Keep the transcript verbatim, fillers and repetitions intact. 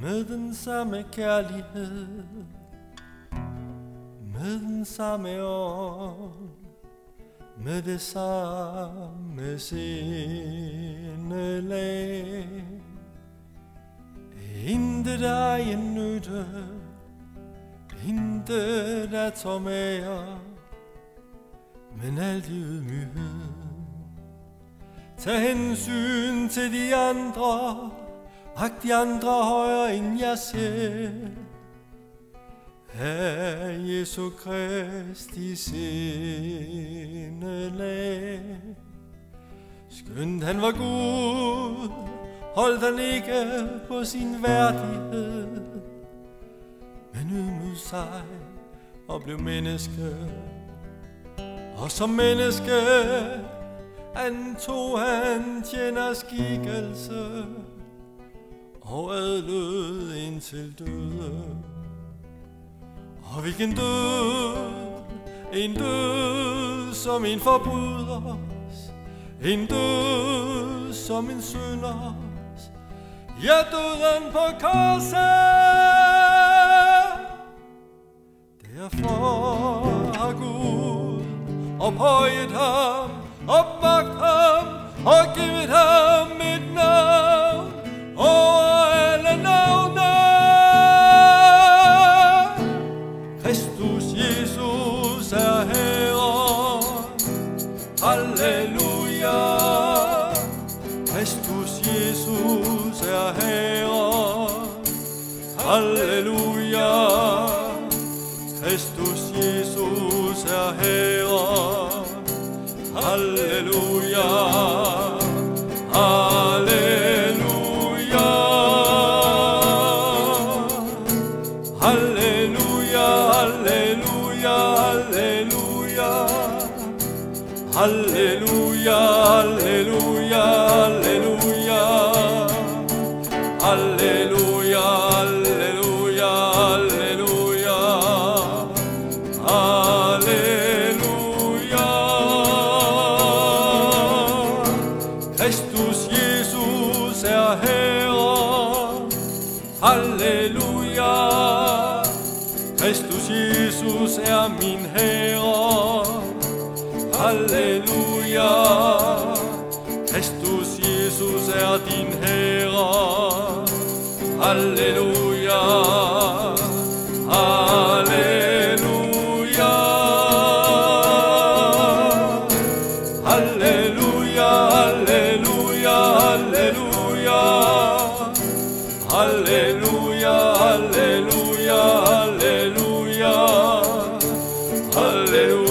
med den samme kærlighed, med den samme ånd, med det samme sindelag. Intet egen nytte, intet at tage med, men alt i ydmyghed. Tag hensyn til de andre, ak de andre højere end jeg selv. Herre Jesu Kristi sindelag. Skønt han var Gud, holdt han ikke på sin værdighed, men ydmygede sig og blev menneske. Og som menneske antog han tjener skikkelse og adlød indtil døde. Og hvilken død, en død som en forbryders, en død som en synders, ja, døden på korset. Derfor har Gud ophøjet ham, opvagt ham og givet ham et navn over alle navne. Kristus Jesus er Herren, halleluja. Kristus Jesus er Herren, halleluja. Kristus Jesus er Herren, halleluja, halleluja, halleluja, halleluja, halleluja, halleluja, halleluja, halleluja, halleluja, halleluja, halleluja. Kristus Jesus er Herren, halleluja. Kristus Jesus er min Herre, halleluja. Kristus Jesus er din Herre, halleluja, halleluja, halleluja, halleluja, halleluja, halleluja, halleluja, halleluja, halleluja.